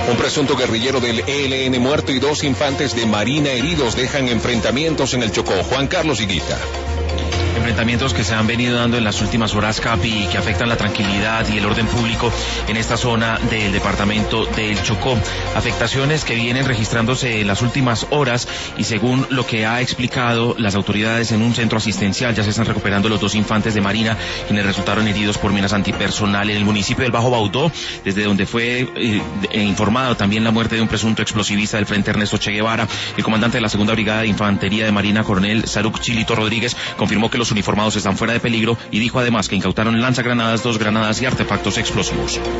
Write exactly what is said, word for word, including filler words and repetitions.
Un presunto guerrillero del E L N muerto y dos infantes de Marina heridos dejan enfrentamientos en el Chocó. Juan Carlos Higuita. Enfrentamientos que se han venido dando en las últimas horas, Capi, y que afectan la tranquilidad y el orden público en esta zona del departamento del Chocó. Afectaciones que vienen registrándose en las últimas horas y según lo que ha explicado las autoridades en un centro asistencial, ya se están recuperando los dos infantes de Marina quienes resultaron heridos por minas antipersonal en el municipio del Bajo Baudó, desde donde fue eh, informado también la muerte de un presunto explosivista del Frente Ernesto Che Guevara. El comandante de la Segunda Brigada de Infantería de Marina, coronel Saruc Chilito Rodríguez, confirmó que los uniformados están fuera de peligro y dijo además que incautaron lanzagranadas, dos granadas y artefactos explosivos.